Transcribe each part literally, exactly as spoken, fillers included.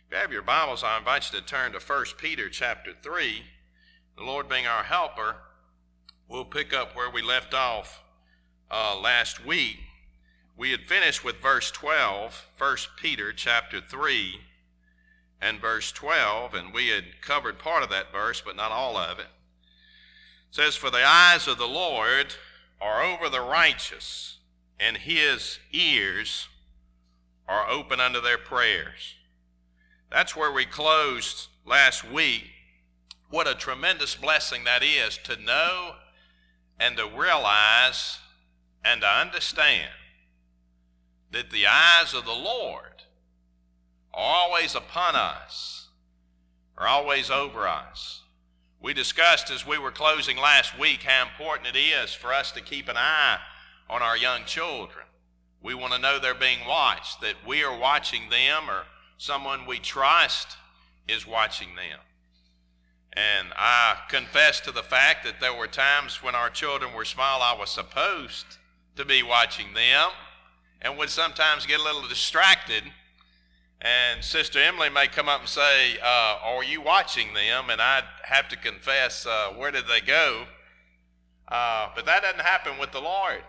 If you have your Bibles, I invite you to turn to First Peter chapter three. The Lord being our helper, we'll pick up where we left off uh, last week. We had finished with verse twelve, First Peter chapter three and verse twelve, and we had covered part of that verse, but not all of it. It says, "For the eyes of the Lord are over the righteous, and his ears are open unto their prayers." That's where we closed last week. What a tremendous blessing that is to know and to realize and to understand that the eyes of the Lord are always upon us, are always over us. We discussed as we were closing last week how important it is for us to keep an eye on our young children. We want to know they're being watched, that we are watching them, or someone we trust is watching them. And I confess to the fact that there were times when our children were small, I was supposed to be watching them and would sometimes get a little distracted. And Sister Emily may come up and say, uh, are you watching them? And I'd have to confess, uh, where did they go? Uh, but that doesn't happen with the Lord.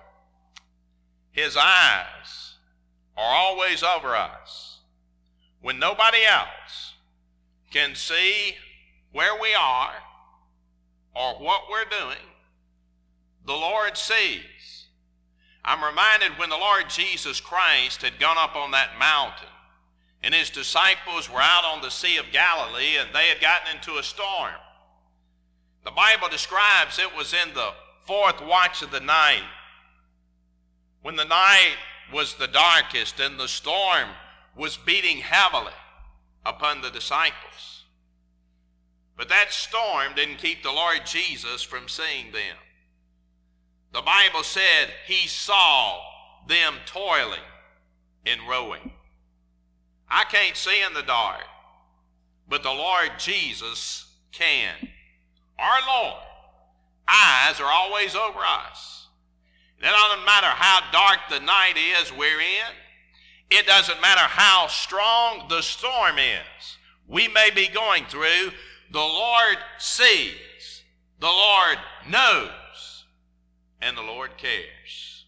His eyes are always over us. When nobody else can see where we are or what we're doing, the Lord sees. I'm reminded when the Lord Jesus Christ had gone up on that mountain and his disciples were out on the Sea of Galilee and they had gotten into a storm. The Bible describes it was in the fourth watch of the night, when the night was the darkest and the storm was beating heavily upon the disciples. But that storm didn't keep the Lord Jesus from seeing them. The Bible said he saw them toiling and rowing. I can't see in the dark, but the Lord Jesus can. Our Lord eyes are always over us. It doesn't matter how dark the night is we're in. It doesn't matter how strong the storm is we may be going through. The Lord sees, the Lord knows, and the Lord cares.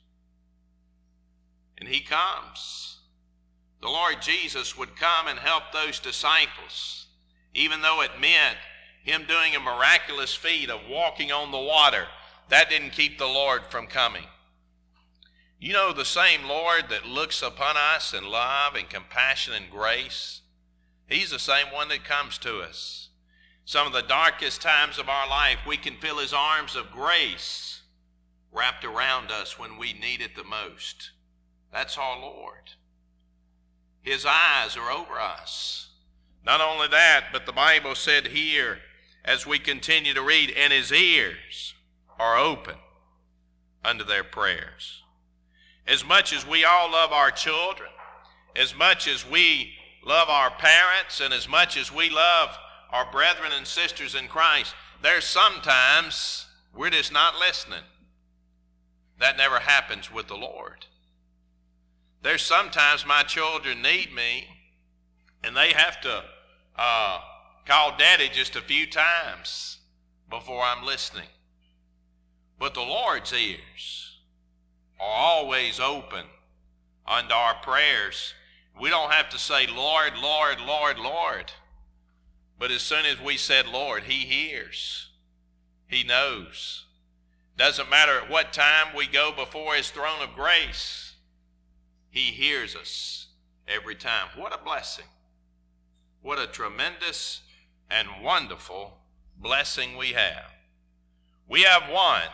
And he comes. The Lord Jesus would come and help those disciples, even though it meant him doing a miraculous feat of walking on the water. That didn't keep the Lord from coming. You know, the same Lord that looks upon us in love and compassion and grace, he's the same one that comes to us. Some of the darkest times of our life, we can feel his arms of grace wrapped around us when we need it the most. That's our Lord. His eyes are over us. Not only that, but the Bible said here, as we continue to read, and his ears are open unto their prayers. As much as we all love our children, as much as we love our parents, and as much as we love our brethren and sisters in Christ, there's sometimes we're just not listening. That never happens with the Lord. There's sometimes my children need me, and they have to uh, call Daddy just a few times before I'm listening. But the Lord's ears are always open unto our prayers. We don't have to say, Lord, Lord, Lord, Lord. But as soon as we said, Lord, he hears. He knows. Doesn't matter at what time we go before his throne of grace. He hears us every time. What a blessing. What a tremendous and wonderful blessing we have. We have one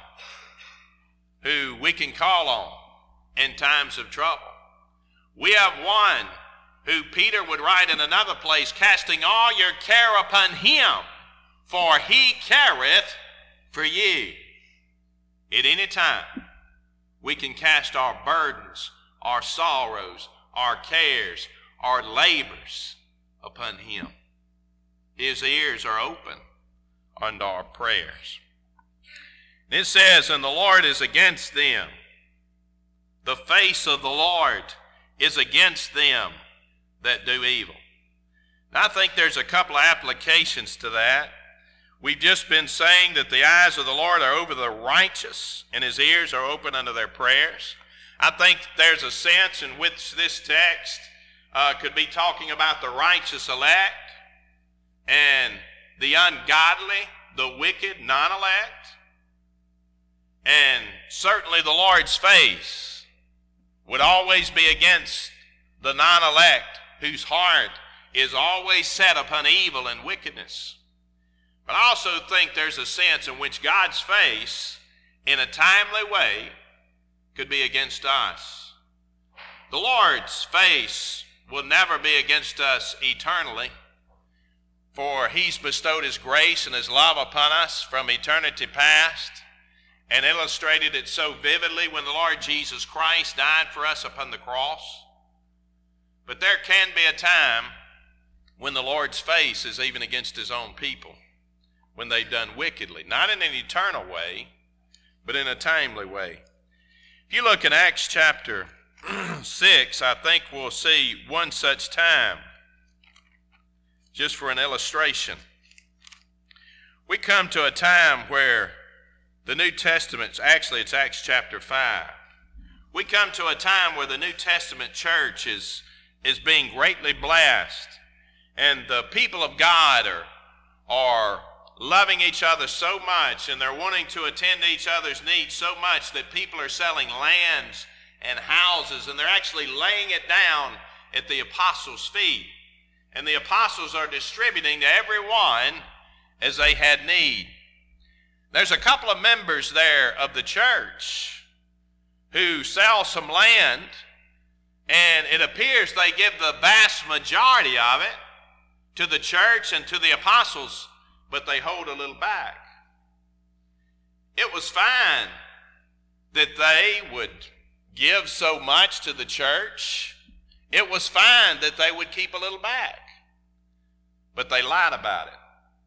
who we can call on in times of trouble. We have one who Peter would write in another place, casting all your care upon him, for he careth for you. At any time, we can cast our burdens, our sorrows, our cares, our labors upon him. His ears are open unto our prayers. It says, and the Lord is against them. The face of the Lord is against them that do evil. And I think there's a couple of applications to that. We've just been saying that the eyes of the Lord are over the righteous and his ears are open unto their prayers. I think there's a sense in which this text uh, could be talking about the righteous elect and the ungodly, the wicked non-elect. And certainly the Lord's face would always be against the non-elect whose heart is always set upon evil and wickedness. But I also think there's a sense in which God's face, in a timely way, could be against us. The Lord's face will never be against us eternally, for he's bestowed his grace and his love upon us from eternity past, and illustrated it so vividly when the Lord Jesus Christ died for us upon the cross. But there can be a time when the Lord's face is even against his own people, when they've done wickedly, not in an eternal way, but in a timely way. If you look in Acts chapter six, I think we'll see one such time, just for an illustration. We come to a time where the New Testament, actually it's Acts chapter five. We come to a time where the New Testament church is, is being greatly blessed, and the people of God are, are loving each other so much, and they're wanting to attend to each other's needs so much that people are selling lands and houses, and they're actually laying it down at the apostles' feet. And the apostles are distributing to everyone as they had need. There's a couple of members there of the church who sell some land, and it appears they give the vast majority of it to the church and to the apostles, but they hold a little back. It was fine that they would give so much to the church. It was fine that they would keep a little back, but they lied about it.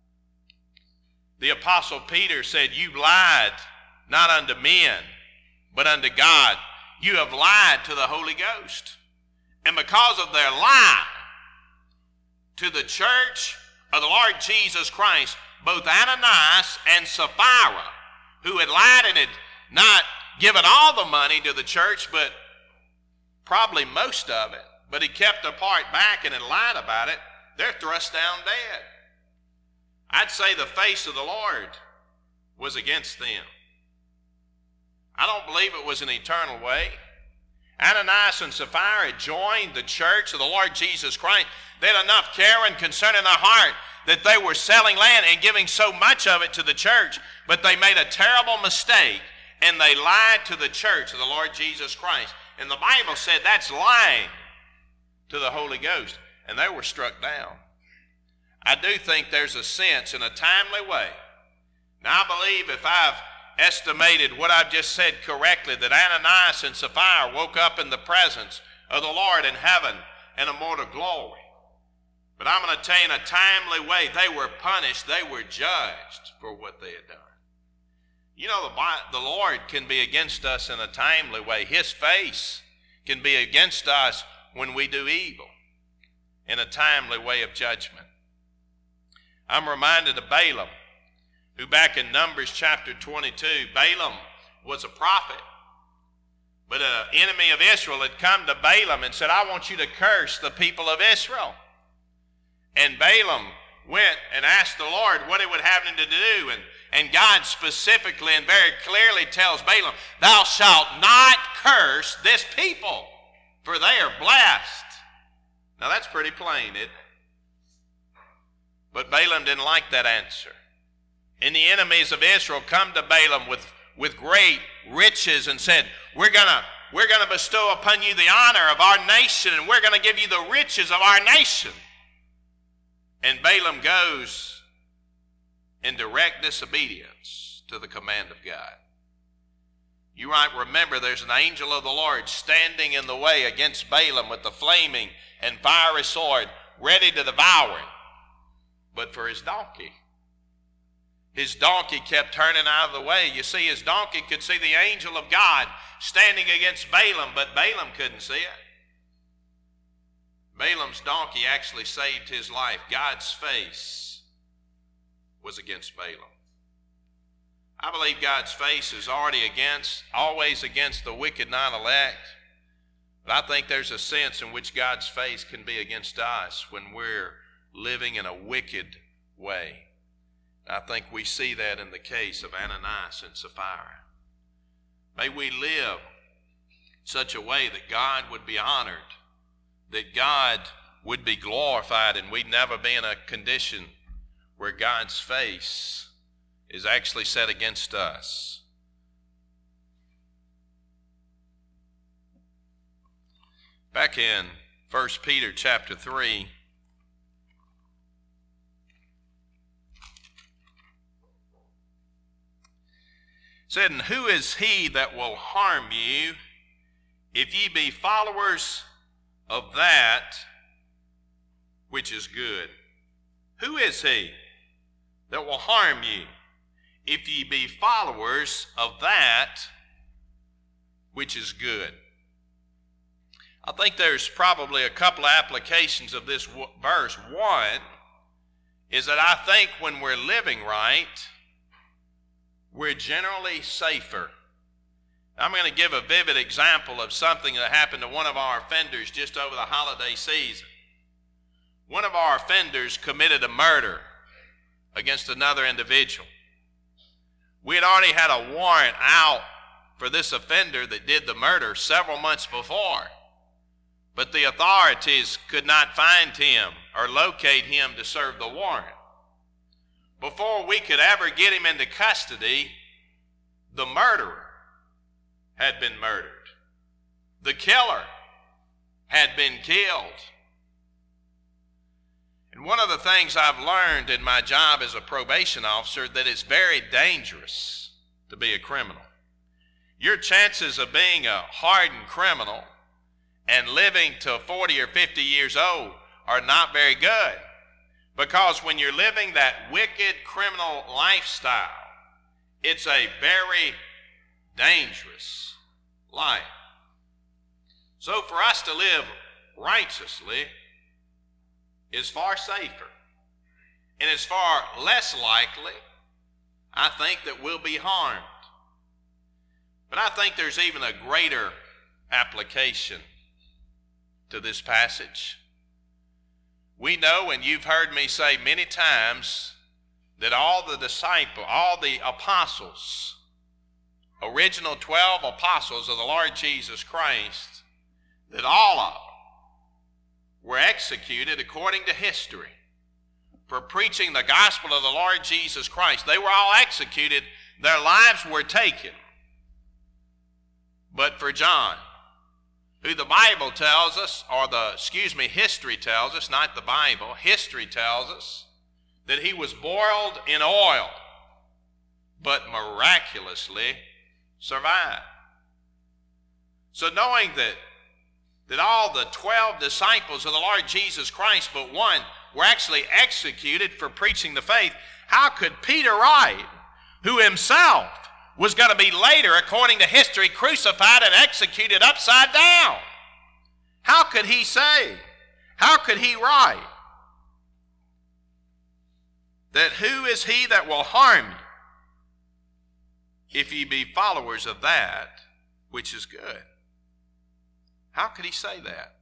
The apostle Peter said, "You've lied not unto men, but unto God. You have lied to the Holy Ghost." And because of their lie to the church of the Lord Jesus Christ, both Ananias and Sapphira, who had lied and had not given all the money to the church, but probably most of it, but he kept a part back and had lied about it, they're thrust down dead. I'd say the face of the Lord was against them. I don't believe it was an eternal way. Ananias and Sapphira had joined the church of the Lord Jesus Christ. They had enough care and concern in their heart that they were selling land and giving so much of it to the church, but they made a terrible mistake and they lied to the church of the Lord Jesus Christ. And the Bible said that's lying to the Holy Ghost, and they were struck down. I do think there's a sense in a timely way. Now I believe if I've estimated what I've just said correctly, that Ananias and Sapphira woke up in the presence of the Lord in heaven and immortal glory. But I'm going to tell you, in a timely way, they were punished, they were judged for what they had done. You know, the, the Lord can be against us in a timely way. His face can be against us when we do evil in a timely way of judgment. I'm reminded of Balaam, who back in Numbers chapter twenty-two, Balaam was a prophet. But an enemy of Israel had come to Balaam and said, "I want you to curse the people of Israel." And Balaam went and asked the Lord what he would have him to do. And, and God specifically and very clearly tells Balaam, "Thou shalt not curse this people, for they are blessed." Now that's pretty plain, isn't it? But Balaam didn't like that answer. And the enemies of Israel come to Balaam with, with great riches and said, we're gonna, we're gonna bestow upon you the honor of our nation, and we're gonna give you the riches of our nation. And Balaam goes in direct disobedience to the command of God. You might remember there's an angel of the Lord standing in the way against Balaam with the flaming and fiery sword ready to devour him. But for his donkey, his donkey kept turning out of the way. You see, his donkey could see the angel of God standing against Balaam, but Balaam couldn't see it. Balaam's donkey actually saved his life. God's face was against Balaam. I believe God's face is already against, always against the wicked non-elect. But I think there's a sense in which God's face can be against us when we're living in a wicked way. I think we see that in the case of Ananias and Sapphira. May we live such a way that God would be honored, that God would be glorified, and we'd never be in a condition where God's face is actually set against us. Back in First Peter chapter three, said, "And who is he that will harm you, if ye be followers of that which is good?" Who is he that will harm you, if ye be followers of that which is good? I think there's probably a couple of applications of this verse. One is that I think when we're living right, we're generally safer. I'm going to give a vivid example of something that happened to one of our offenders just over the holiday season. One of our offenders committed a murder against another individual. We had already had a warrant out for this offender that did the murder several months before, but the authorities could not find him or locate him to serve the warrant. Before we could ever get him into custody, the murderer had been murdered. The killer had been killed. And one of the things I've learned in my job as a probation officer, that it's very dangerous to be a criminal. Your chances of being a hardened criminal and living to forty or fifty years old are not very good. Because when you're living that wicked criminal lifestyle, it's a very dangerous life. So for us to live righteously is far safer, and it's far less likely, I think, that we'll be harmed. But I think there's even a greater application to this passage. We know, and you've heard me say many times, that all the disciples, all the apostles, original twelve apostles of the Lord Jesus Christ, that all of them were executed according to history for preaching the gospel of the Lord Jesus Christ. They were all executed. Their lives were taken. But for John, who the Bible tells us, or the, excuse me, history tells us, not the Bible, history tells us that he was boiled in oil, but miraculously survived. So knowing that, that all the twelve disciples of the Lord Jesus Christ, but one, were actually executed for preaching the faith, how could Peter write, who himself was going to be later, according to history, crucified and executed upside down? How could he say, how could he write that who is he that will harm you, if ye be followers of that which is good? How could he say that?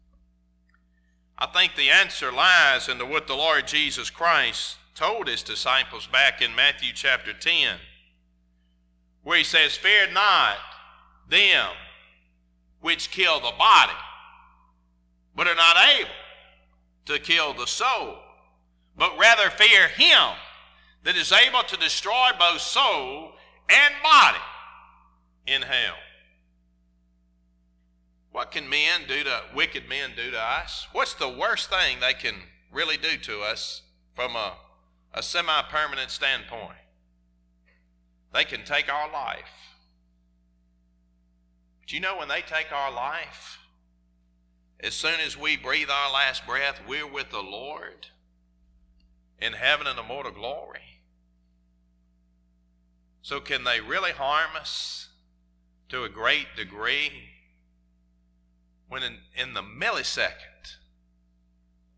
I think the answer lies in what the Lord Jesus Christ told his disciples back in Matthew chapter ten, where he says, "Fear not them which kill the body, but are not able to kill the soul, but rather fear him that is able to destroy both soul and body in hell." What can men do to, wicked men do to us? What's the worst thing they can really do to us from a, a semi-permanent standpoint? They can take our life. But you know, when they take our life, as soon as we breathe our last breath, we're with the Lord in heaven and immortal glory. So can they really harm us to a great degree when in, in the millisecond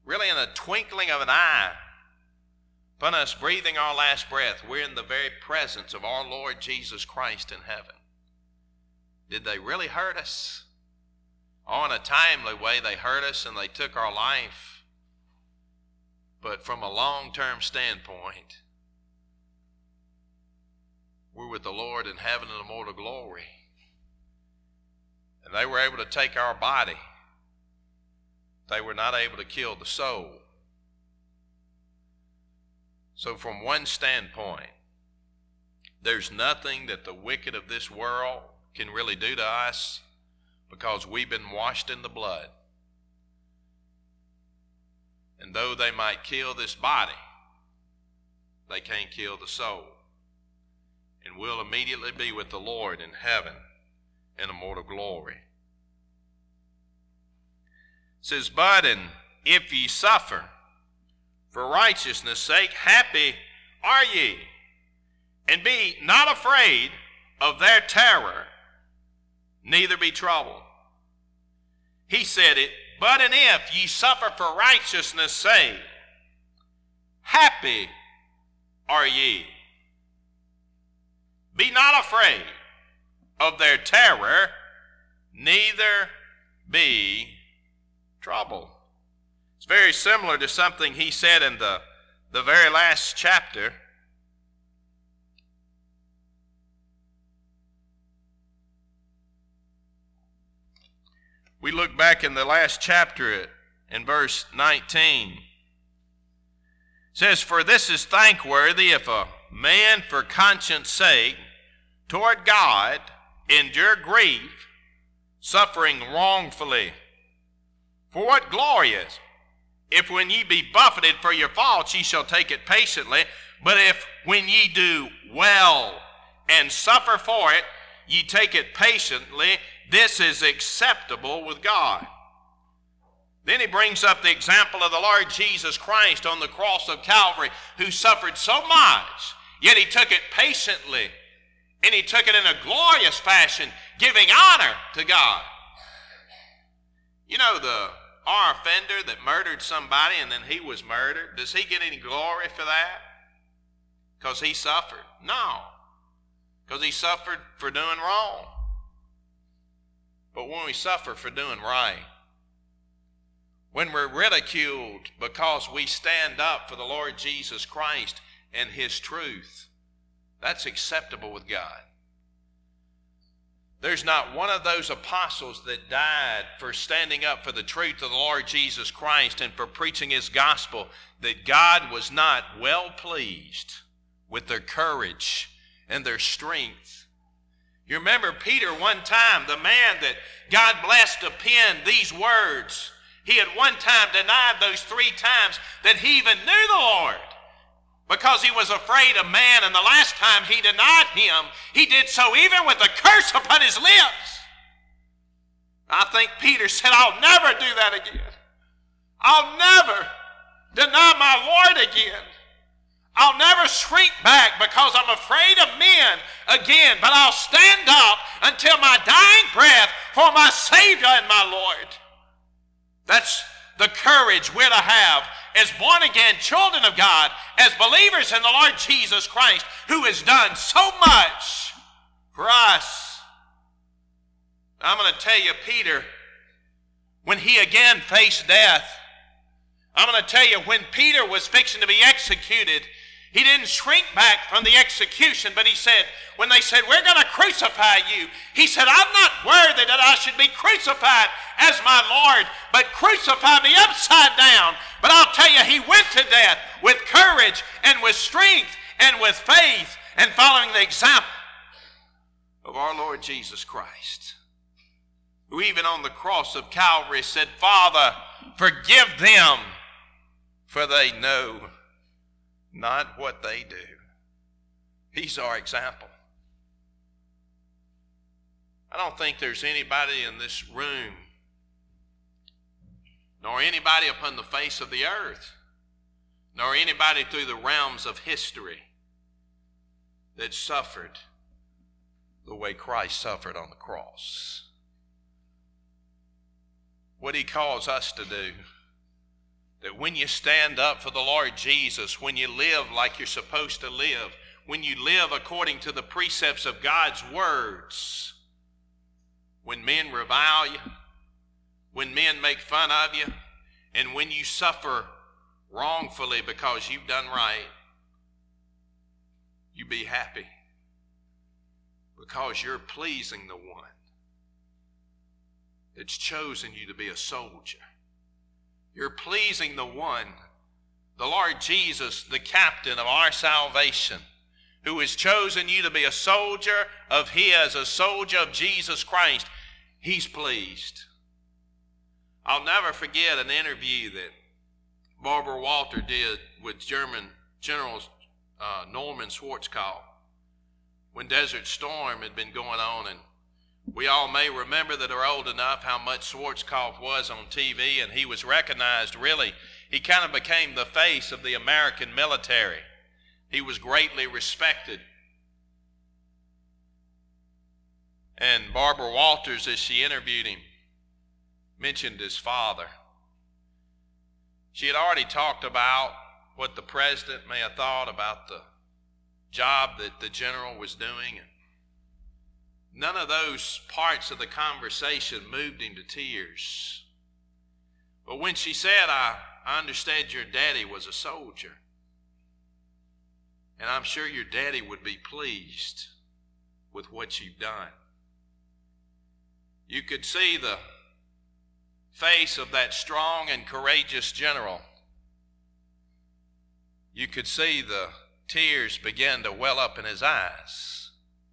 really in a twinkling of an eye, upon us breathing our last breath, we're in the very presence of our Lord Jesus Christ in heaven. Did they really hurt us? Oh, in a timely way, they hurt us and they took our life. But from a long-term standpoint, we're with the Lord in heaven in immortal glory. And they were able to take our body. They were not able to kill the soul. So from one standpoint, there's nothing that the wicked of this world can really do to us because we've been washed in the blood. And though they might kill this body, they can't kill the soul. And we'll immediately be with the Lord in heaven in immortal glory. It says, but and if ye suffer for righteousness' sake, happy are ye, and be not afraid of their terror, neither be troubled. He said it, but and if ye suffer for righteousness' sake, happy are ye. Be not afraid of their terror, neither be troubled. It's very similar to something he said in the, the very last chapter. We look back in the last chapter in verse nineteen. It says, for this is thankworthy if a man for conscience sake toward God endure grief, suffering wrongfully. For what glory is, if when ye be buffeted for your faults, ye shall take it patiently, but if when ye do well and suffer for it, ye take it patiently, this is acceptable with God. Then he brings up the example of the Lord Jesus Christ on the cross of Calvary, who suffered so much, yet he took it patiently, and he took it in a glorious fashion, giving honor to God. You know, the our offender that murdered somebody and then he was murdered, does he get any glory for that? Because he suffered? No. Because he suffered for doing wrong. But when we suffer for doing right, when we're ridiculed because we stand up for the Lord Jesus Christ and his truth, that's acceptable with God. There's not one of those apostles that died for standing up for the truth of the Lord Jesus Christ and for preaching his gospel that God was not well pleased with their courage and their strength. You remember Peter one time, the man that God blessed to pen these words, he had one time denied those three times that he even knew the Lord, because he was afraid of man, and the last time he denied him, he did so even with a curse upon his lips. I think Peter said, I'll never do that again. I'll never deny my Lord again. I'll never shrink back because I'm afraid of men again, but I'll stand up until my dying breath for my Savior and my Lord. That's the courage we're to have as born-again children of God, as believers in the Lord Jesus Christ, who has done so much for us. I'm going to tell you, Peter, when he again faced death, I'm going to tell you, when Peter was fixing to be executed, he didn't shrink back from the execution, but he said, when they said, we're going to crucify you, he said, I'm not worthy that I should be crucified as my Lord, but crucify me upside down. But I'll tell you, he went to death with courage and with strength and with faith, and following the example of our Lord Jesus Christ, who even on the cross of Calvary said, Father, forgive them, for they know not what they do. He's our example. I don't think there's anybody in this room, nor anybody upon the face of the earth, nor anybody through the realms of history that suffered the way Christ suffered on the cross. What he calls us to do that when you stand up for the Lord Jesus, when you live like you're supposed to live, when you live according to the precepts of God's words, when men revile you, when men make fun of you, and when you suffer wrongfully because you've done right, you be happy because you're pleasing the one that's chosen you to be a soldier. You're pleasing the one, the Lord Jesus, the captain of our salvation, who has chosen you to be a soldier of His, a soldier of Jesus Christ. He's pleased. I'll never forget an interview that Barbara Walter did with German General uh, Norman Schwarzkopf when Desert Storm had been going on, and we all may remember that are old enough how much Schwarzkopf was on T V, and he was recognized, really. He kind of became the face of the American military. He was greatly respected. And Barbara Walters, as she interviewed him, mentioned his father. She had already talked about what the president may have thought about the job that the general was doing. And none of those parts of the conversation moved him to tears. But when she said, I, I understand your daddy was a soldier, and I'm sure your daddy would be pleased with what you've done. You could see the face of that strong and courageous general. You could see the tears begin to well up in his eyes,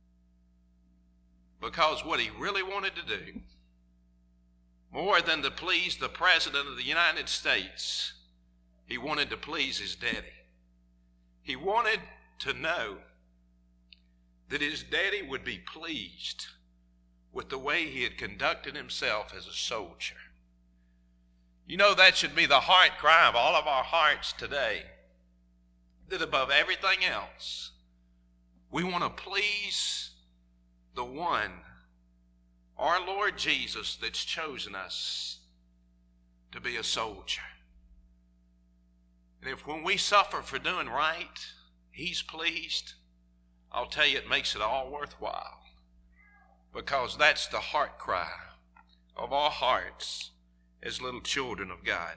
because what he really wanted to do, more than to please the President of the United States, he wanted to please his daddy. He wanted to know that his daddy would be pleased with the way he had conducted himself as a soldier. You know, that should be the heart cry of all of our hearts today, that above everything else, we want to please the one, our Lord Jesus, that's chosen us to be a soldier. And if when we suffer for doing right, He's pleased, I'll tell you, it makes it all worthwhile, because that's the heart cry of our hearts as little children of God.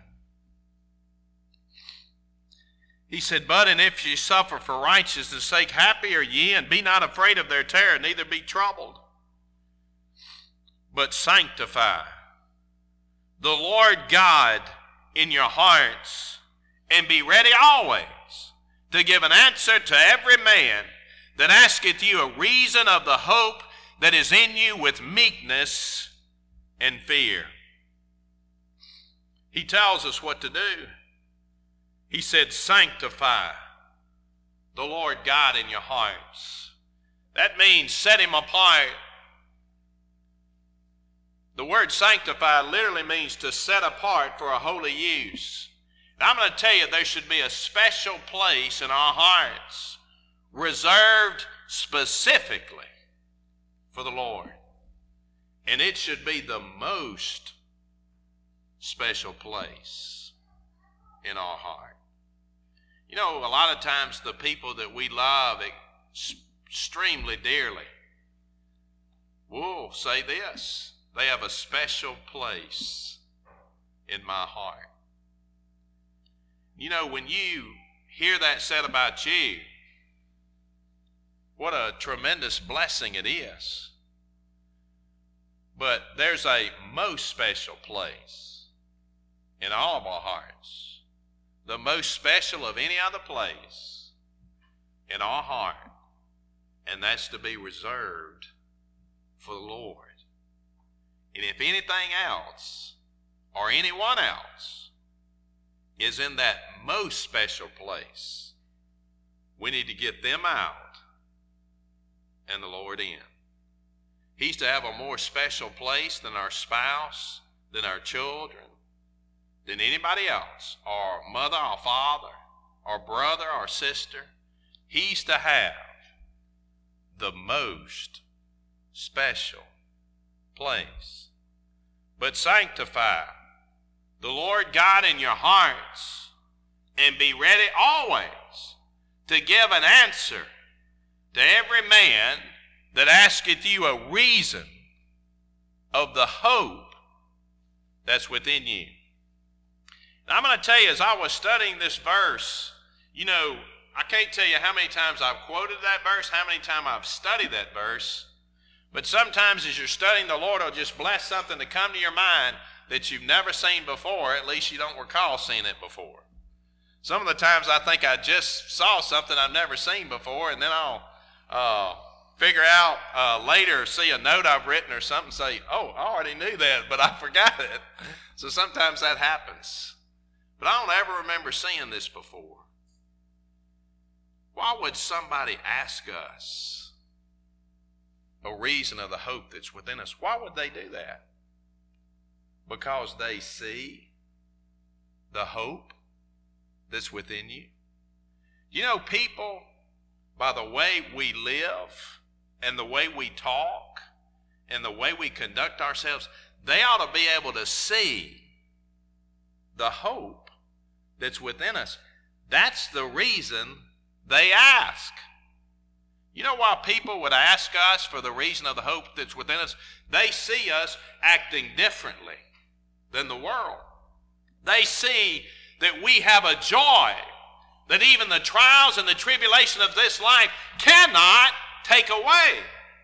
He said, but and if ye suffer for righteousness' sake, happy are ye, and be not afraid of their terror, neither be troubled, but sanctify the Lord God in your hearts, and be ready always to give an answer to every man that asketh you a reason of the hope that is in you with meekness and fear. He tells us what to do. He said, sanctify the Lord God in your hearts. That means set Him apart. The word sanctify literally means to set apart for a holy use. And I'm going to tell you, there should be a special place in our hearts reserved specifically for the Lord. And it should be the most special place in our heart. You know, a lot of times the people that we love extremely dearly will say this: they have a special place in my heart. You know, when you hear that said about you, what a tremendous blessing it is. But there's a most special place in all of our hearts, the most special of any other place in our heart, and that's to be reserved for the Lord. And if anything else or anyone else is in that most special place, we need to get them out and the Lord in. He's to have a more special place than our spouse, than our children, than anybody else, our mother, our father, our brother, our sister. He's to have the most special place. But sanctify the Lord God in your hearts, and be ready always to give an answer to every man that asketh you a reason of the hope that's within you. Now, I'm going to tell you, as I was studying this verse, you know, I can't tell you how many times I've quoted that verse, how many times I've studied that verse, but sometimes as you're studying, the Lord will just bless something to come to your mind that you've never seen before. At least you don't recall seeing it before. Some of the times I think I just saw something I've never seen before, and then I'll uh, figure out uh, later, see a note I've written or something, say, oh, I already knew that, but I forgot it. So sometimes that happens. But I don't ever remember seeing this before. Why would somebody ask us a reason of the hope that's within us? Why would they do that? Because they see the hope that's within you. You know, people, by the way we live and the way we talk and the way we conduct ourselves, they ought to be able to see the hope that's within us. That's the reason they ask. You know why people would ask us for the reason of the hope that's within us? They see us acting differently than the world. They see that we have a joy that even the trials and the tribulation of this life cannot take away.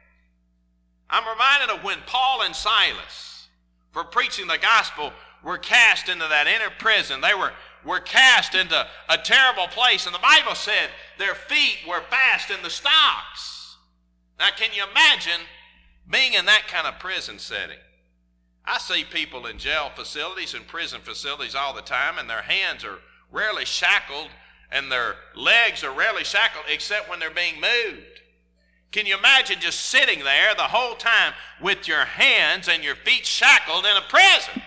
I'm reminded of when Paul and Silas, for preaching the gospel, were cast into that inner prison. They were were cast into a terrible place. And the Bible said their feet were fast in the stocks. Now, can you imagine being in that kind of prison setting? I see people in jail facilities and prison facilities all the time, and their hands are rarely shackled and their legs are rarely shackled except when they're being moved. Can you imagine just sitting there the whole time with your hands and your feet shackled in a prison?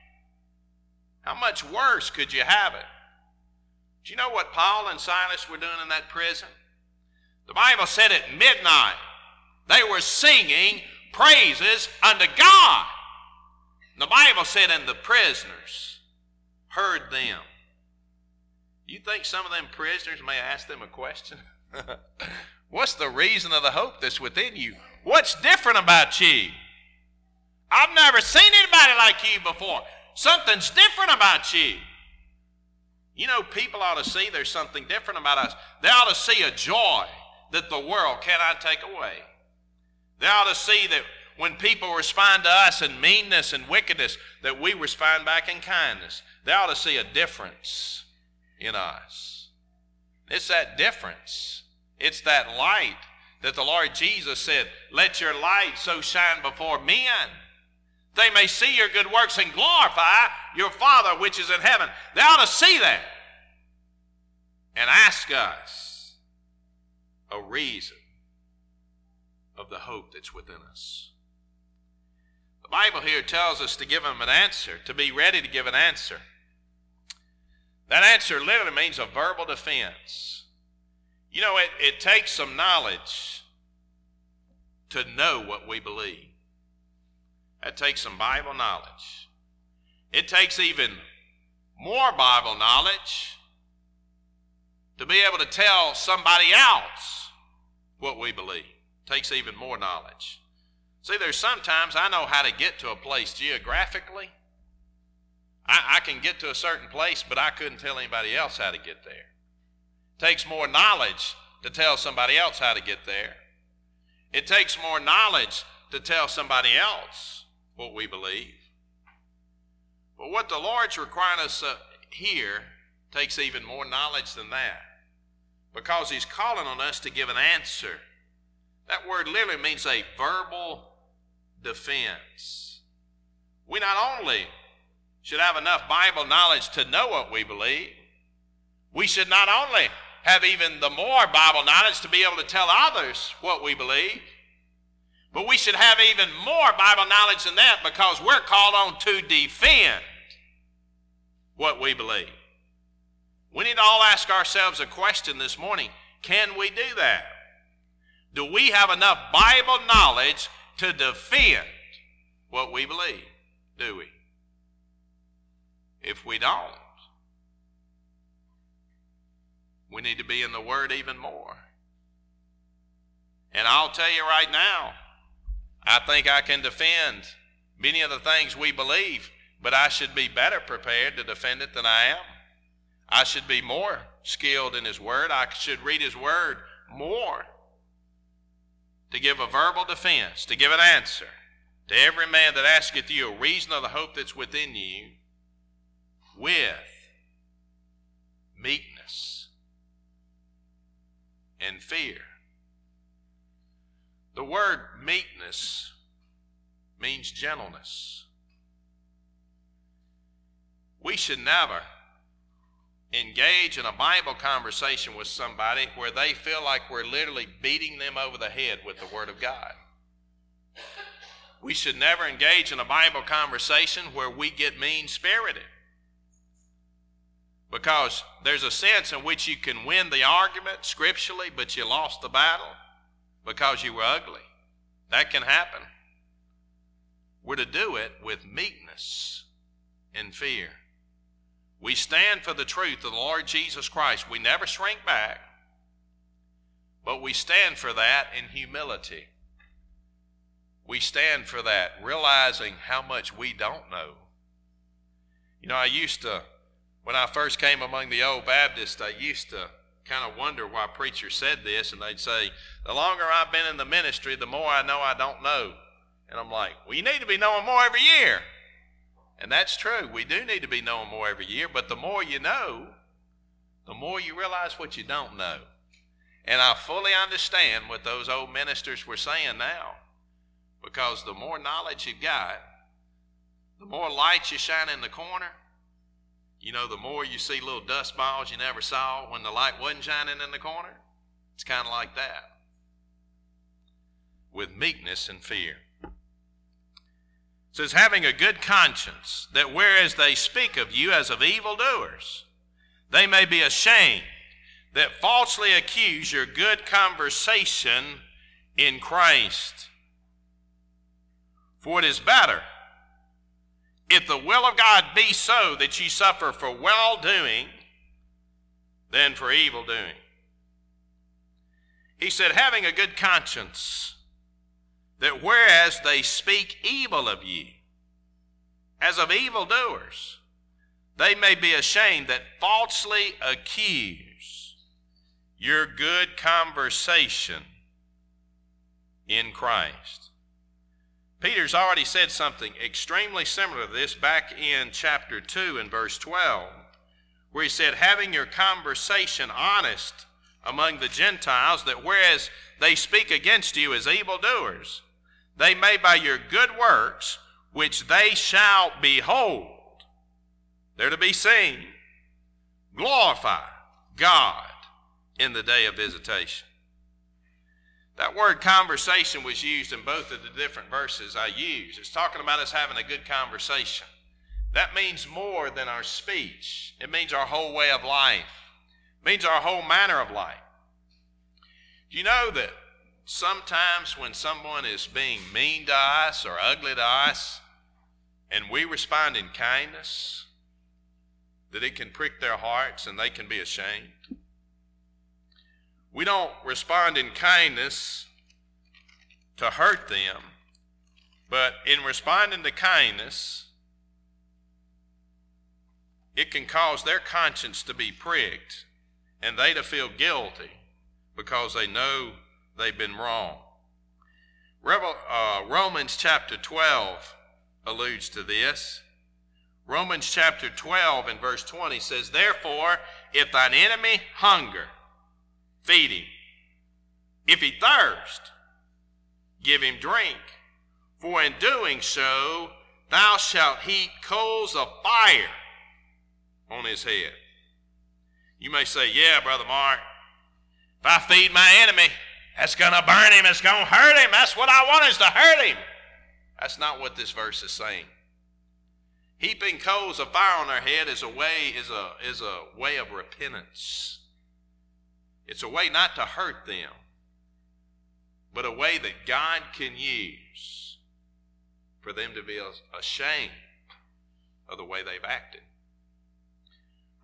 How much worse could you have it? Do you know what Paul and Silas were doing in that prison? The Bible said at midnight they were singing praises unto God. And the Bible said, and the prisoners heard them. You think some of them prisoners may ask them a question? What's the reason of the hope that's within you? What's different about you? I've never seen anybody like you before. Something's different about you. You know, people ought to see there's something different about us. They ought to see a joy that the world cannot take away. They ought to see that when people respond to us in meanness and wickedness, that we respond back in kindness. They ought to see a difference in us. It's that difference. It's that light that the Lord Jesus said, let your light so shine before men, they may see your good works and glorify your Father which is in heaven. They ought to see that and ask us a reason of the hope that's within us. The Bible here tells us to give them an answer, to be ready to give an answer. That answer literally means a verbal defense. You know, it, it takes some knowledge to know what we believe. That takes some Bible knowledge. It takes even more Bible knowledge to be able to tell somebody else what we believe. It takes even more knowledge. See, there's sometimes I know how to get to a place geographically. I, I can get to a certain place, but I couldn't tell anybody else how to get there. It takes more knowledge to tell somebody else how to get there. It takes more knowledge to tell somebody else what we believe. But what the Lord's requiring us uh, here takes even more knowledge than that, because He's calling on us to give an answer. That word literally means a verbal defense. We not only should have enough Bible knowledge to know what we believe, we should not only have even the more Bible knowledge to be able to tell others what we believe, but we should have even more Bible knowledge than that, because we're called on to defend what we believe. We need to all ask ourselves a question this morning. Can we do that? Do we have enough Bible knowledge to defend what we believe? Do we? if we don't. We need to be in the Word even more. And I'll tell you right now, I think I can defend many of the things we believe, but I should be better prepared to defend it than I am. I should be more skilled in His Word. I should read His Word more to give a verbal defense, to give an answer to every man that asketh you a reason of the hope that's within you with meekness and fear. The word meekness means gentleness. We should never engage in a Bible conversation with somebody where they feel like we're literally beating them over the head with the Word of God. We should never engage in a Bible conversation where we get mean-spirited, because there's a sense in which you can win the argument scripturally, but you lost the battle because you were ugly. That can happen. We're to do it with meekness and fear. We stand for the truth of the Lord Jesus Christ. We never shrink back, but we stand for that in humility. We stand for that, realizing how much we don't know. You know, I used to, when I first came among the old Baptists, I used to kind of wonder why preachers said this, and they'd say, the longer I've been in the ministry, the more I know I don't know. And I'm like, well, you need to be knowing more every year. And that's true. We do need to be knowing more every year, but the more you know, the more you realize what you don't know. And I fully understand what those old ministers were saying now, because the more knowledge you've got, the more light you shine in the corner. You know, the more you see little dust balls you never saw when the light wasn't shining in the corner. It's kind of like that. With meekness and fear. It says, having a good conscience, that whereas they speak of you as of evildoers, they may be ashamed that falsely accuse your good conversation in Christ. For it is better, if the will of God be so, that ye suffer for well-doing than for evil-doing. He said, having a good conscience, that whereas they speak evil of you, as of evildoers, they may be ashamed that falsely accuse your good conversation in Christ. Peter's already said something extremely similar to this back in chapter two and verse twelve, where he said, having your conversation honest among the Gentiles, that whereas they speak against you as evildoers, they may by your good works, which they shall behold, they're to be seen, glorify God in the day of visitation. That word conversation was used in both of the different verses I used. It's talking about us having a good conversation. That means more than our speech. It means our whole way of life. It means our whole manner of life. Do you know that sometimes when someone is being mean to us or ugly to us, and we respond in kindness, that it can prick their hearts and they can be ashamed? We don't respond in kindness to hurt them, but in responding to kindness, it can cause their conscience to be pricked and they to feel guilty because they know they've been wrong. Revel, uh, Romans chapter twelve alludes to this. Romans chapter twelve and verse twenty says, therefore, if thine enemy hunger, feed him. If he thirst, give him drink. For in doing so, thou shalt heap coals of fire on his head. You may say, yeah, Brother Mark, if I feed my enemy, that's going to burn him, it's going to hurt him. That's what I want, is to hurt him. That's not what this verse is saying. Heaping coals of fire on their head is a way, is a, is a way of repentance. It's a way not to hurt them, but a way that God can use for them to be ashamed of the way they've acted.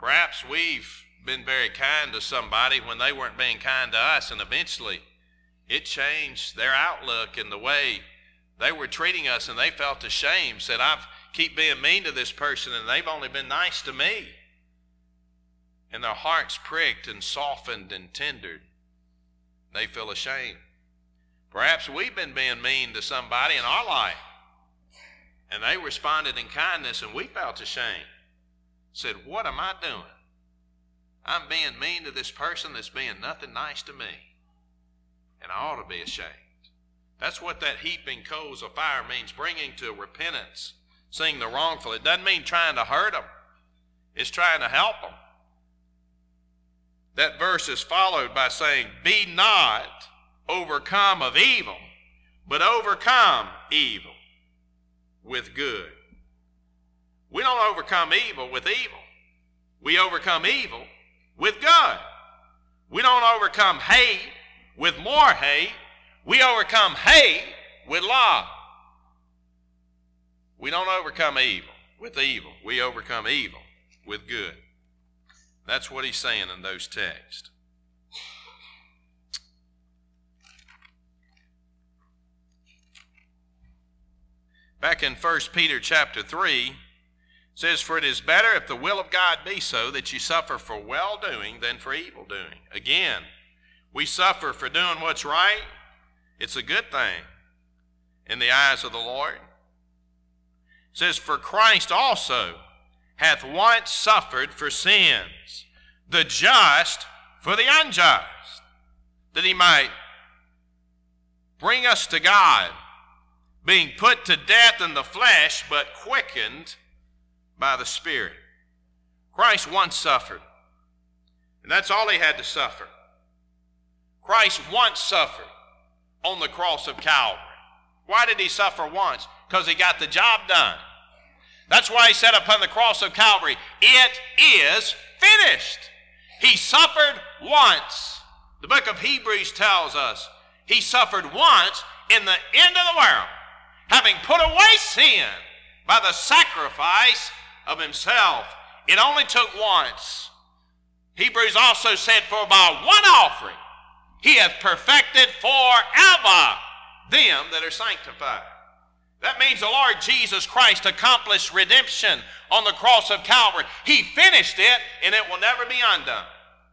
Perhaps we've been very kind to somebody when they weren't being kind to us, and eventually it changed their outlook and the way they were treating us, and they felt ashamed, said, I keep being mean to this person and they've only been nice to me. And their hearts pricked and softened and tendered. They feel ashamed. Perhaps we've been being mean to somebody in our life, and they responded in kindness and we felt ashamed. Said, what am I doing? I'm being mean to this person that's being nothing nice to me. And I ought to be ashamed. That's what that heaping coals of fire means, bringing to repentance, seeing the wrongful. It doesn't mean trying to hurt them. It's trying to help them. That verse is followed by saying, be not overcome of evil, but overcome evil with good. We don't overcome evil with evil. We overcome evil with good. We don't overcome hate with more hate. We overcome hate with love. We don't overcome evil with evil. We overcome evil with good. That's what he's saying in those texts. Back in First Peter chapter three, it says, for it is better if the will of God be so that you suffer for well-doing than for evil-doing. Again, we suffer for doing what's right. It's a good thing in the eyes of the Lord. It says, for Christ also hath once suffered for sins, the just for the unjust, that he might bring us to God, being put to death in the flesh, but quickened by the Spirit. Christ once suffered, and that's all he had to suffer. Christ once suffered on the cross of Calvary. Why did he suffer once? Because he got the job done. That's why he said upon the cross of Calvary, it is finished. He suffered once. The book of Hebrews tells us he suffered once in the end of the world, having put away sin by the sacrifice of himself. It only took once. Hebrews also said, for by one offering he hath perfected forever them that are sanctified. That means the Lord Jesus Christ accomplished redemption on the cross of Calvary. He finished it, and it will never be undone.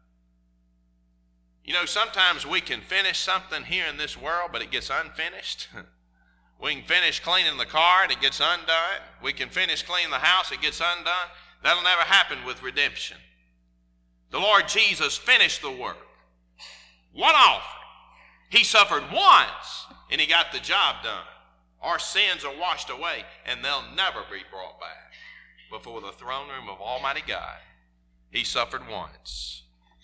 You know, sometimes we can finish something here in this world, but it gets unfinished. We can finish cleaning the car, and it gets undone. We can finish cleaning the house, it gets undone. That'll never happen with redemption. The Lord Jesus finished the work. One offering. He suffered once, and he got the job done. Our sins are washed away, and they'll never be brought back before the throne room of Almighty God. He suffered once.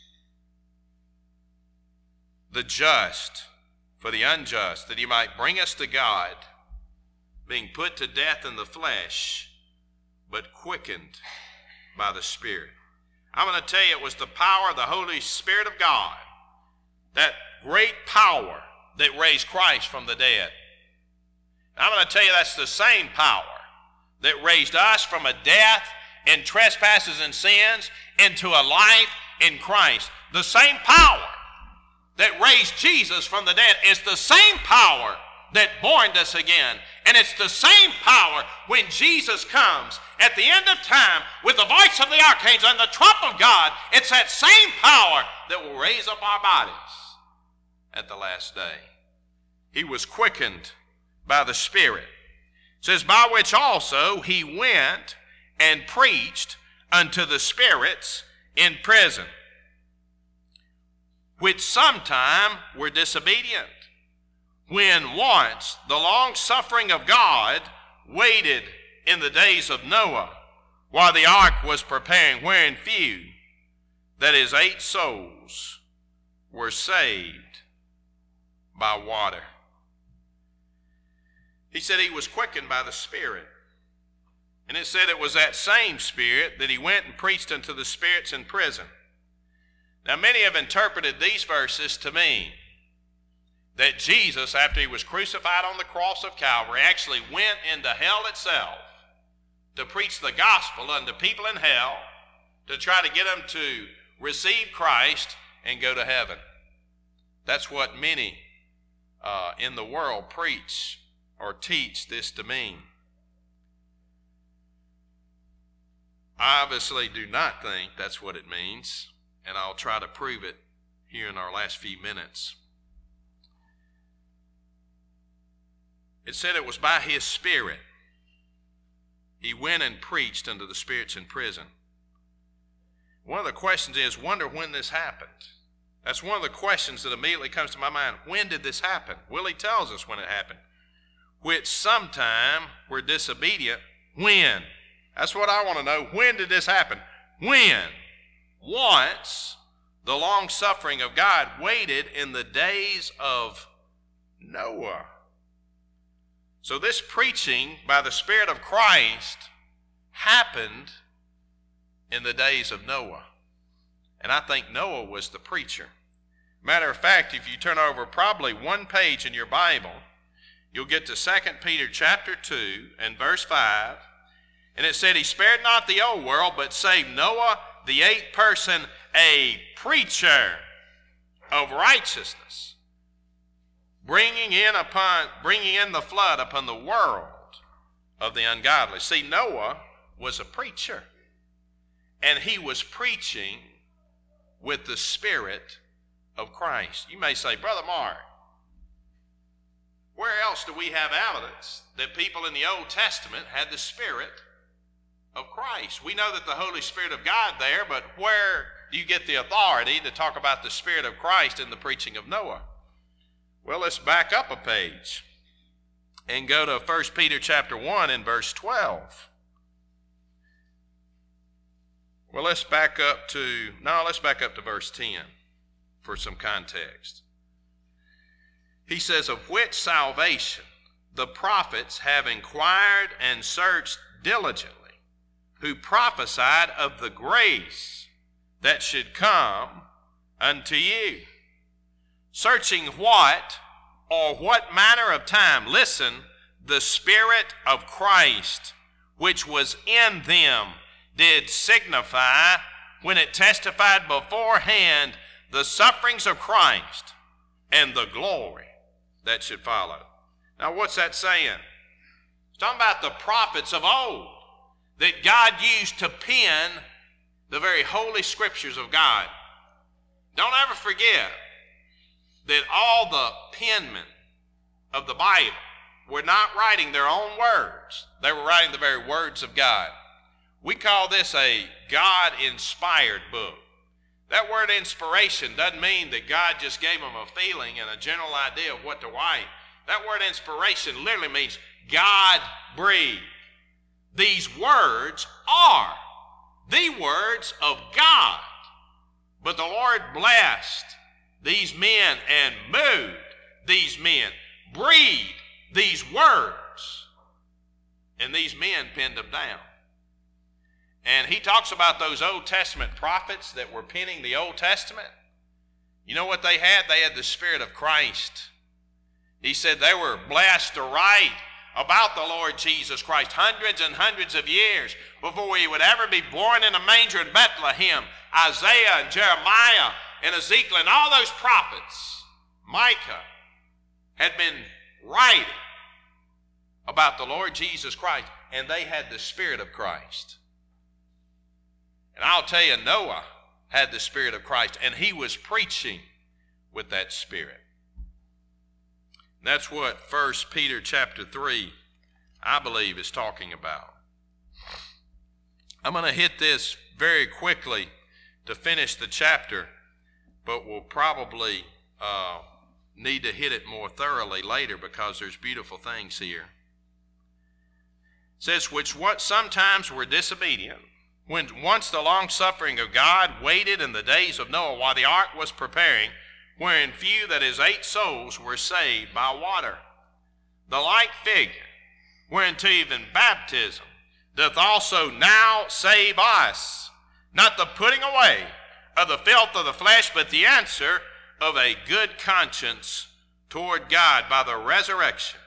The just for the unjust, that he might bring us to God, being put to death in the flesh, but quickened by the Spirit. I'm going to tell you, it was the power of the Holy Spirit of God, that great power that raised Christ from the dead. I'm going to tell you that's the same power that raised us from a death in trespasses and sins into a life in Christ. The same power that raised Jesus from the dead is the same power that born us again. And it's the same power when Jesus comes at the end of time with the voice of the archangel and the trump of God. It's that same power that will raise up our bodies at the last day. He was quickened by the Spirit. It says, by which also he went and preached unto the spirits in prison, which sometime were disobedient, when once the long suffering of God waited in the days of Noah, while the ark was preparing, wherein few, that is, eight souls, were saved by water. He said he was quickened by the Spirit. And it said it was that same Spirit that he went and preached unto the spirits in prison. Now, many have interpreted these verses to mean that Jesus, after he was crucified on the cross of Calvary, actually went into hell itself to preach the gospel unto people in hell, to try to get them to receive Christ and go to heaven. That's what many uh, in the world preach or teach this to mean. I obviously do not think that's what it means, and I'll try to prove it here in our last few minutes. It said it was by his Spirit. He went and preached unto the spirits in prison. One of the questions is, wonder when this happened. That's one of the questions that immediately comes to my mind. When did this happen? Willie tells us when it happened. Which sometime we're disobedient. When? That's what I want to know. When did this happen? When? Once the long suffering of God waited in the days of Noah. So this preaching by the Spirit of Christ happened in the days of Noah. And I think Noah was the preacher. Matter of fact, if you turn over probably one page in your Bible, you'll get to Second Peter chapter two and verse five. And it said, he spared not the old world, but saved Noah, the eighth person, a preacher of righteousness, bringing in upon, bringing in the flood upon the world of the ungodly. See, Noah was a preacher, and he was preaching with the Spirit of Christ. You may say, Brother Mark, where else do we have evidence that people in the Old Testament had the Spirit of Christ? We know that the Holy Spirit of God there, but where do you get the authority to talk about the Spirit of Christ in the preaching of Noah? Well, let's back up a page and go to First Peter chapter one and verse twelve. Well, let's back up to, no, let's back up to verse ten for some context. He says, of which salvation the prophets have inquired and searched diligently, who prophesied of the grace that should come unto you. Searching what or what manner of time? Listen, the Spirit of Christ, which was in them, did signify when it testified beforehand the sufferings of Christ and the glory that should follow. Now, what's that saying? It's talking about the prophets of old that God used to pen the very holy scriptures of God. Don't ever forget that all the penmen of the Bible were not writing their own words. They were writing the very words of God. We call this a God-inspired book. That word inspiration doesn't mean that God just gave them a feeling and a general idea of what to write. That word inspiration literally means God breathed. These words are the words of God. But the Lord blessed these men and moved these men, breathed these words, and these men penned them down. And he talks about those Old Testament prophets that were penning the Old Testament. You know what they had? They had the Spirit of Christ. He said they were blessed to write about the Lord Jesus Christ hundreds and hundreds of years before he would ever be born in a manger in Bethlehem. Isaiah and Jeremiah and Ezekiel and all those prophets, Micah, had been writing about the Lord Jesus Christ, and they had the Spirit of Christ. And I'll tell you, Noah had the Spirit of Christ, and he was preaching with that Spirit. And that's what First Peter chapter three, I believe, is talking about. I'm going to hit this very quickly to finish the chapter, but we'll probably uh, need to hit it more thoroughly later because there's beautiful things here. It says, which what sometimes were disobedient, when once the long suffering of God waited in the days of Noah while the ark was preparing, wherein few, that is eight souls, were saved by water. The like figure, whereunto even baptism doth also now save us, not the putting away of the filth of the flesh, but the answer of a good conscience toward God by the resurrection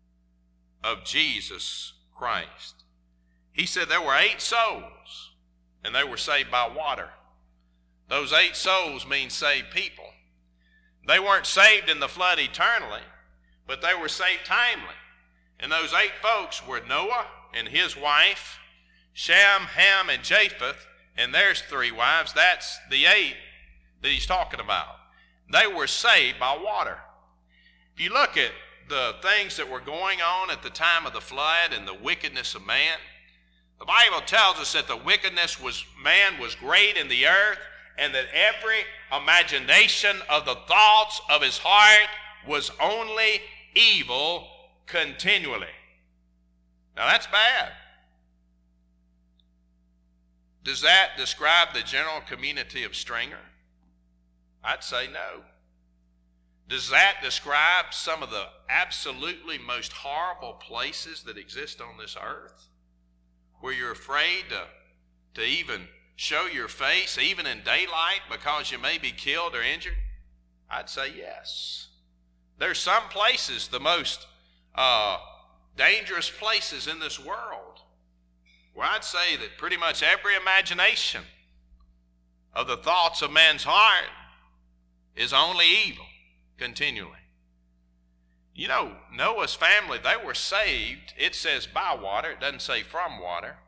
of Jesus Christ. He said there were eight souls and they were saved by water. Those eight souls mean saved people. They weren't saved in the flood eternally, but they were saved timely. And those eight folks were Noah and his wife, Shem, Ham, and Japheth, and there's three wives. That's the eight that he's talking about. They were saved by water. If you look at the things that were going on at the time of the flood and the wickedness of man, the Bible tells us that the wickedness was man was great in the earth, and that every imagination of the thoughts of his heart was only evil continually. Now that's bad. Does that describe the general community of Stringer? I'd say no. Does that describe some of the absolutely most horrible places that exist on this earth, where you're afraid to, to even show your face, even in daylight, because you may be killed or injured? I'd say yes. There's some places, the most uh, dangerous places in this world, where I'd say that pretty much every imagination of the thoughts of man's heart is only evil continually. You know, Noah's family, they were saved. It says by water. It doesn't say from water.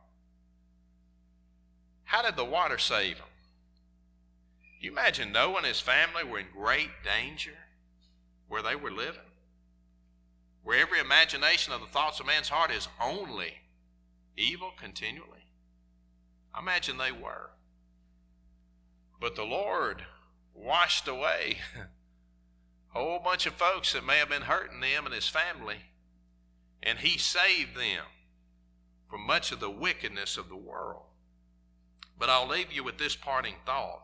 How did the water save them? You imagine Noah and his family were in great danger where they were living, where every imagination of the thoughts of man's heart is only evil continually. I imagine they were. But the Lord washed away a whole bunch of folks that may have been hurting them and his family, and he saved them from much of the wickedness of the world. But I'll leave you with this parting thought.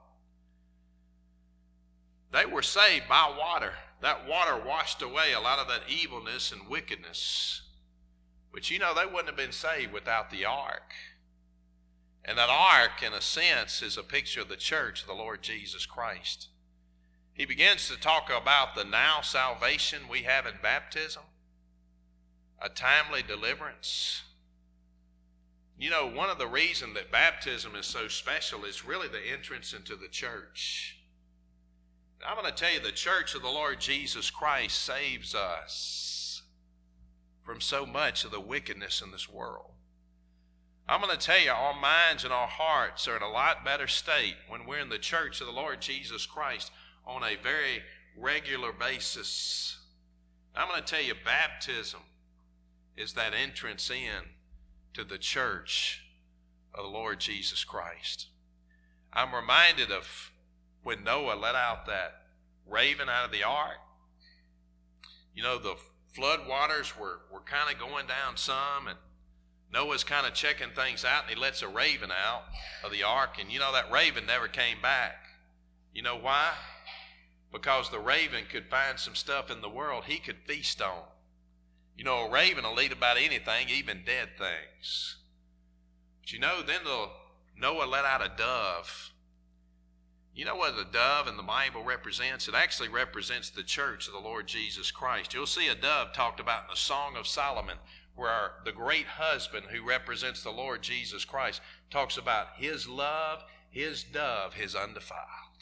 They were saved by water. That water washed away a lot of that evilness and wickedness. But you know, they wouldn't have been saved without the ark. And that ark, in a sense, is a picture of the church of the Lord Jesus Christ. He begins to talk about the now salvation we have in baptism, a timely deliverance. You know, one of the reasons that baptism is so special is really the entrance into the church. I'm going to tell you, the church of the Lord Jesus Christ saves us from so much of the wickedness in this world. I'm going to tell you, our minds and our hearts are in a lot better state when we're in the church of the Lord Jesus Christ on a very regular basis. I'm going to tell you, baptism is that entrance in to the church of the Lord Jesus Christ. I'm reminded of when Noah let out that raven out of the ark. You know, the flood waters were, were kind of going down some, and Noah's kind of checking things out, and he lets a raven out of the ark, and you know, that raven never came back. You know why? Because the raven could find some stuff in the world he could feast on. You know, a raven will eat about anything, even dead things. But you know, then the, Noah let out a dove. You know what a dove in the Bible represents? It actually represents the church of the Lord Jesus Christ. You'll see a dove talked about in the Song of Solomon, where the great husband who represents the Lord Jesus Christ talks about his love, his dove, his undefiled.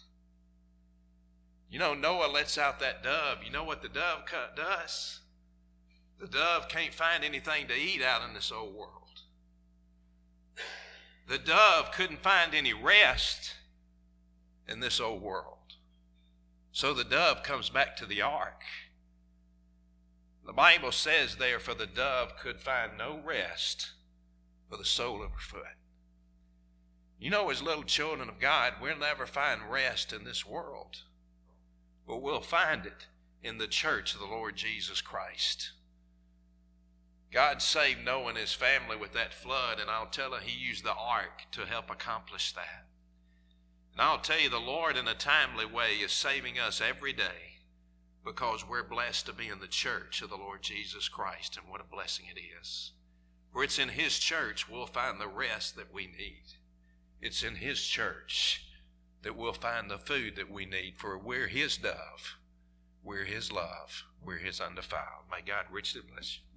You know, Noah lets out that dove. You know what the dove does? The dove can't find anything to eat out in this old world. The dove couldn't find any rest in this old world. So the dove comes back to the ark. The Bible says there, for the dove could find no rest for the sole of her foot. You know, as little children of God, we'll never find rest in this world, but we'll find it in the church of the Lord Jesus Christ. God saved Noah and his family with that flood, and I'll tell you, he used the ark to help accomplish that. And I'll tell you, the Lord in a timely way is saving us every day because we're blessed to be in the church of the Lord Jesus Christ, and what a blessing it is. For it's in his church we'll find the rest that we need. It's in his church that we'll find the food that we need, for we're his dove, we're his love, we're his undefiled. May God richly bless you.